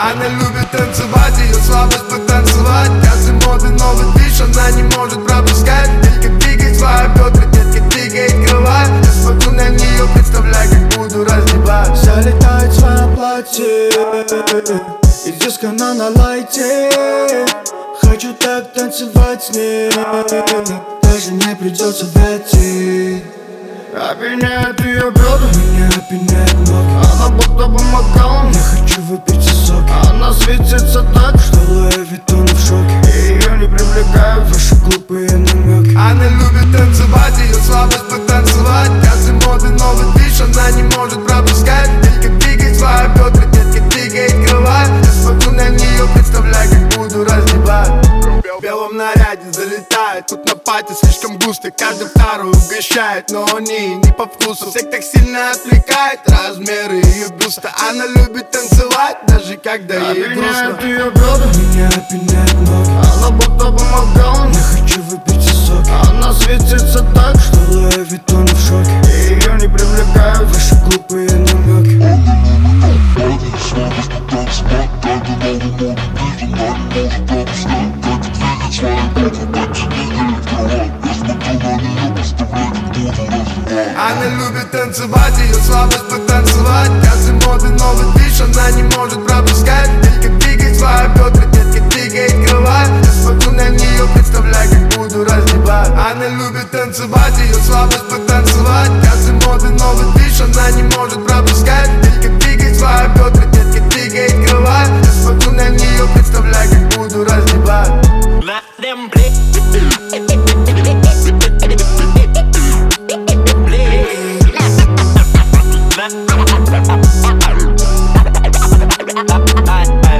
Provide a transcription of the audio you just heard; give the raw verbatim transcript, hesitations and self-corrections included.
Она любит танцевать, ее слабость потанцевать. Каждый моды новый движ, она не может пропускать. Детка, двигай свои бедра, детка, двигай кровать. Я смотрю на нее, представляю, как буду раздевать. Залетает в свое платье из диска на лайте. Хочу так танцевать с ней, даже не придется войти. Опьяняет ее бедра, меня опьяняет ноги. Она будто помогала, я хочу выпить сок. Она светится так, что Луи Виттон в шоке. Ее не привлекают ваши глупые намеки. Она любит танцевать, ее слабость потанцевать. Каждый моды новый движ, она не может пропускать. Детка, двигай свои бедра, детка, двигай кровать. Я смотрю на нее, представляю, как буду раздевать. В белом наряде залетает, тут на пати слишком густо. Каждый второй угощает, но они не по вкусу. Всех так сильно отвлекает размеры ее бюста. Она любит танцевать, даже когда ей грустно. Опьяняет ее бедра, меня опьяняет ноги. Она будто помогала, я хочу выпить сок. Она светится так, что Луи Виттон в шоке. Ее не привлекают ваши глупые намеки. Она любит танцевать, ее слабость потанцевать. Каждый моды новый движ, она не может пропускать. Детка, двигай свои бедра, детка, двигай кровать. Я смотрю на нее, представляю, как буду раздевать. Она любит танцевать, ее слабость потанцевать. Каждый моды новый движ, она не может пропускать. Детка, двигай свои бедра, детка, двигай кровать. Я смотрю на нее, представляю, как буду раздевать. Let them play. Bye.